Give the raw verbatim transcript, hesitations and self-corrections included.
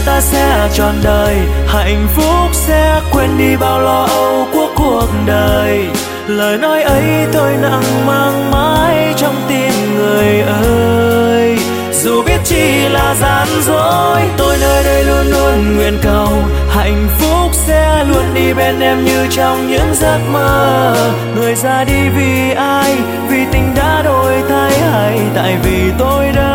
ta sẽ trọn đời, hạnh phúc sẽ quên đi bao lo âu của cuộc đời. Lời nói ấy tôi nặng mang mãi trong tim người ơi. Dù biết chỉ là gian dối, tôi nơi đây luôn luôn nguyện cầu hạnh phúc sẽ luôn đi bên em như trong những giấc mơ. Người ra đi vì ai, vì tình đã đổi thay hay tại vì tôi đã